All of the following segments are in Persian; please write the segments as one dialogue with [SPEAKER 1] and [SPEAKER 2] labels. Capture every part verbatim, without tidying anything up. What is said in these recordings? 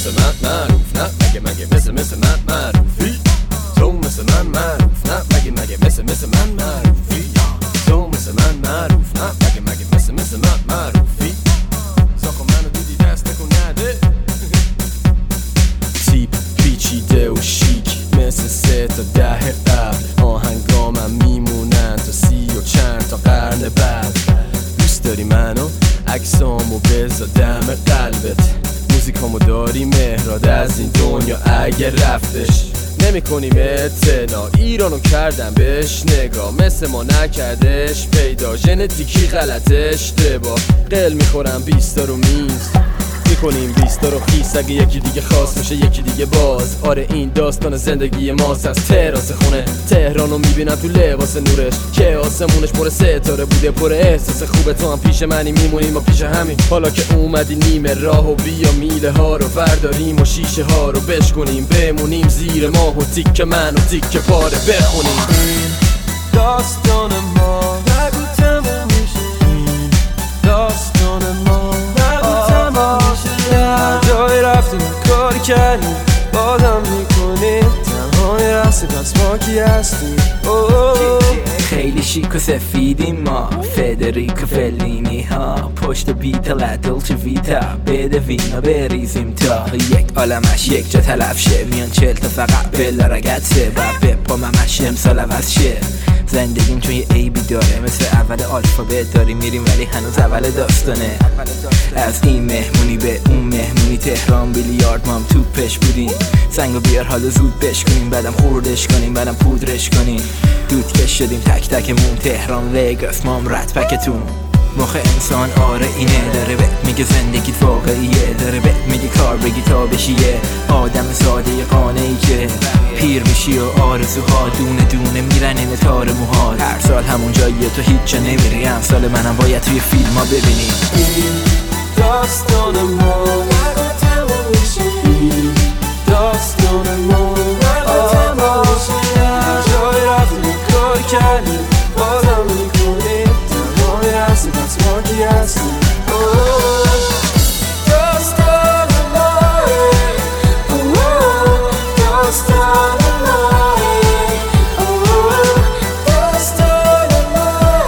[SPEAKER 1] مثل من معروف نه مگه مگه مثل مثل من معروفی تو مثل من معروف نه مگه مگه مثل مثل من معروفی تو مثل من معروف نه مگه مگه مثل مثل من معروفی زاخو منو دیدی دست نکن نده تیپ پیچیده و شیک مثل سه تا ده قبل آهنگامم میمونن تا سی و چند تا قرن بعد دوست داری منو عکسامو بذار دم قلبت موزیکامو داری مهراد از این دنیا اگه رفتش نمی کنیم اعتنا ایرانو کردم بهش نگاه مثل ما نکردش پیدا ژنتیکی غلط اشتباه قل میخورم بیستا رو میز میکنیم بیستا رو خیس اگه یکی دیگه خاص میشه یکی دیگه باز آره این داستان زندگی ماست از تراس خونه تهرانو میبینم تو لباس نورش که آسمونش پر ستاره بوده پر احساس خوبه تو هم پیش منی میمونیم و پیش همین حالا که اومدی نیمه راه و بیا میله ها رو برداریم و شیشه ها رو بشکنیم بمونیم زیر ماه و تیک من و تیک پاره بخونیم این داستان ما نگو تموم میشه این داستان ما جای رفتیم کاری کردیم بادم میکنیم تنهای رسته پس ما کی هستیم
[SPEAKER 2] خیلی شیک و سفیدیم ما فدریکو فلینی ها پشت بیتا لدولچه ویتا بده وینا بریزیم تا یک عالمش یک جا تلف شه میان چل تا فقط بلا رگته و بپا ممش امسال عوض شه زندگیم چون یه عیبی داره مثل اول آلفابت داریم میریم ولی هنوز اول داستانه از این مهمونی به اون مهمونی تهران بیلیارد مام توپش بودیم سنگو بیار حالا زود بشکنیم بعدم خوردش کنیم بعدم پودرش کنیم دودکش شدیم تک تکمون تهران وگاس مام رد پکتون مخ انسان آره اینه داره بهت میگه زندگیت واقعیه داره بهت میگه کار بگی تا بشیه آدم ساده قانعی که پیر میشی و آرزوها دونه دونه میرن این تار موهات هر سال همون جاییه تو هیچ جا نمیری امسال منم باید توی فیلم ها ببینی
[SPEAKER 1] این داستان ما نگو تموم میشه این داستان ما نگو تموم میشه جای رفتیم کار کردیم بازم میکنیم تنهای هستی پس ما کی هستیم داستان ما داستان ما داستان ما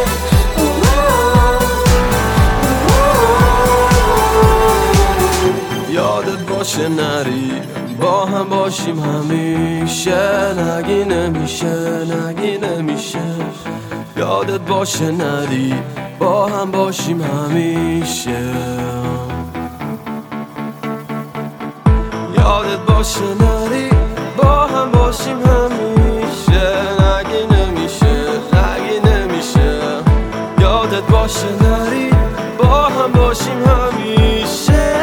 [SPEAKER 1] یادت باشه نری با هم باشیم همیشه نگی نمیشه نگی نمیشه یادت باشه نری با هم باشیم همیشه یادت باشه نری با هم باشیم همیشه نگی نمیشه نگی نمیشه یادت باشه نری با هم باشیم همیشه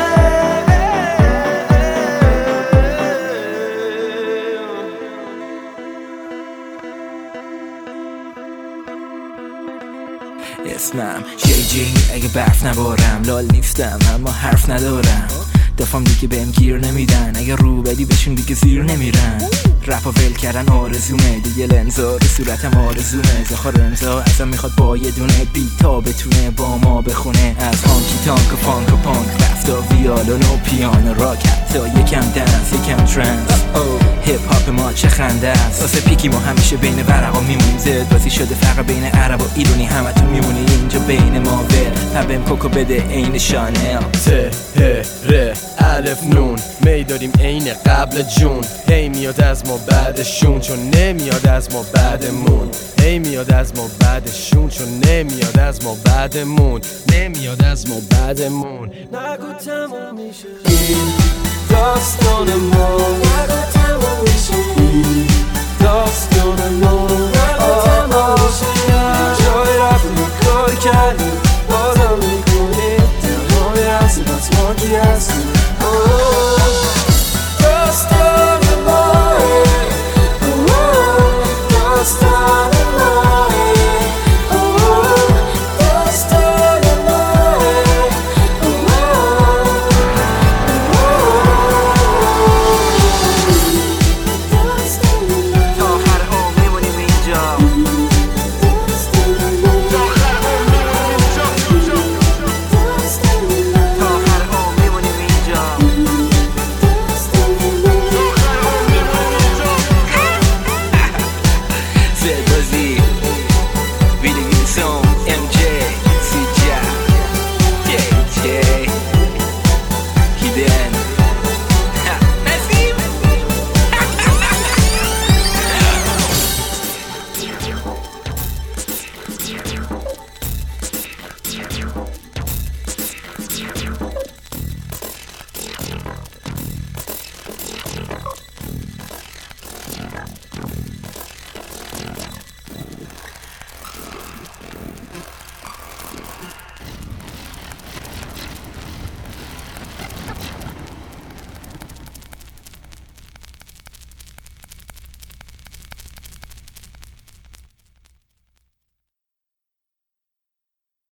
[SPEAKER 2] اسمم جی جی اگه برف نبارم لال نیستم اما حرف ندارم دفعم دیگه بهم گیر نمیدن اگه رو بدی بهشون دیگه زیر نمیرن رپا ول کردن آرزومه دیگه لنزا رو صورتم آرزومه زخار امضا ازم میخواد با یه دونه بیتا بتونه با ما بخونه از هانکی تانک و فانک و پانک رفتا ویالون و پیانو راک حتی یکم دنس یکم ترنس هیپ هاپ ما چه خنده است واسه پیکی ما همیشه بین ورقا میمونیم زد بازی شده فرق بین عرب و ایرانی همتون میمونی اینجا بین ما ول پبم کوکو بده عین شانل
[SPEAKER 1] ته ره الف نون می داریم عین قبل جون هی میاد از ما بعدشون چون نمیاد از ما بعدمون هی میاد از ما بعدشون چون نمیاد از ما بعدمون نمیاد از ما بعدمون نگو تموم میشه این داستان ما نگو تموم میشه